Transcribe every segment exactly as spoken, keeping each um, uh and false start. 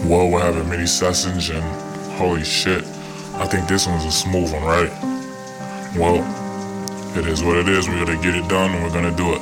Well, we're having many sessions and holy shit, I think this one's a smooth one, right? Well, it is what it is. We're gonna get it done and we're gonna do it.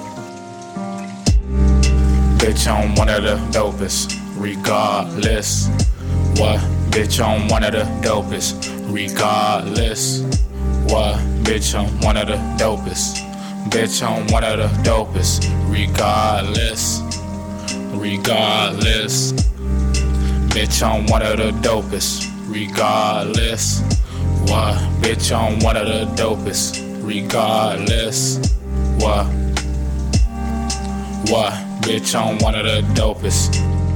Bitch, I'm one of the dopest, regardless. What? Bitch, I'm one of the dopest, regardless. What? Bitch, I'm one of the dopest. Bitch, I'm one of the dopest, regardless. Regardless. Bitch, I'm one of the dopest, regardless. What? Bitch, I'm one of the dopest, regardless. What? What? Bitch, I'm one of the dopest.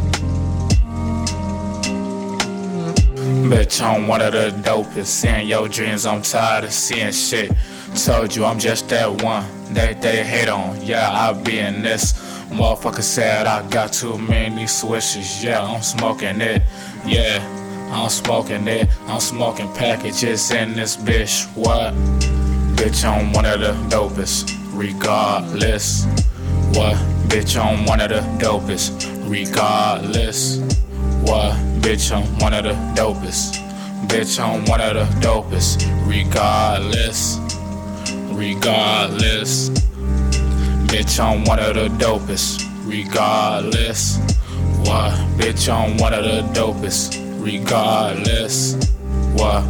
Bitch, I'm one of the dopest. Seeing your dreams, I'm tired of seeing shit. Told you I'm just that one that they hate on. Yeah, I be in this. Motherfucker said I got too many swishes. Yeah, I'm smoking it. Yeah, I'm smoking it. I'm smoking packages in this bitch. What? Bitch, I'm one of the dopest, regardless. What? Bitch, I'm one of the dopest, regardless. What? Bitch, I'm one of the dopest. Bitch, I'm one of the dopest, regardless. Regardless. Bitch, I'm one of the dopest, regardless. What? Bitch, I'm one of the dopest, regardless. What?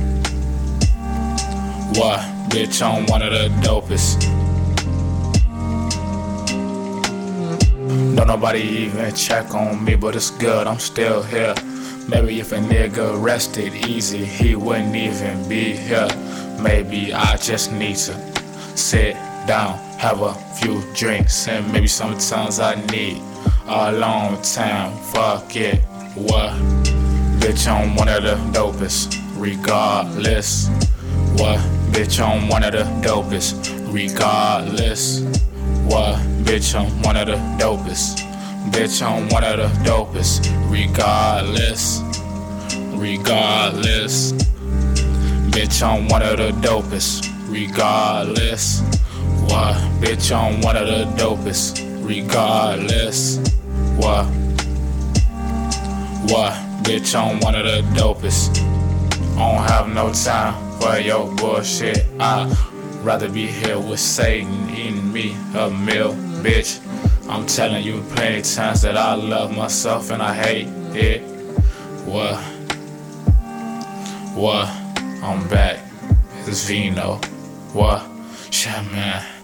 What? Bitch, I'm one of the dopest. Don't nobody even check on me, but it's good, I'm still here. Maybe if a nigga rested easy, he wouldn't even be here. Maybe I just need to sit down, have a few drinks, and maybe sometimes I need a long time. Fuck it, what? Bitch, I'm one of the dopest, regardless. What? Bitch, I'm one of the dopest, regardless. What? Bitch, I'm one of the dopest. Bitch, I'm one of the dopest, regardless. Regardless. Bitch, I'm one of the dopest, regardless. What? Bitch, I'm one of the dopest, regardless. What? What? Bitch, I'm one of the dopest. I don't have no time for your bullshit. I'd rather be here with Satan eating me a meal, bitch. I'm telling you plenty times that I love myself and I hate it. What? What? I'm back. It's Vino. What? Shit, man.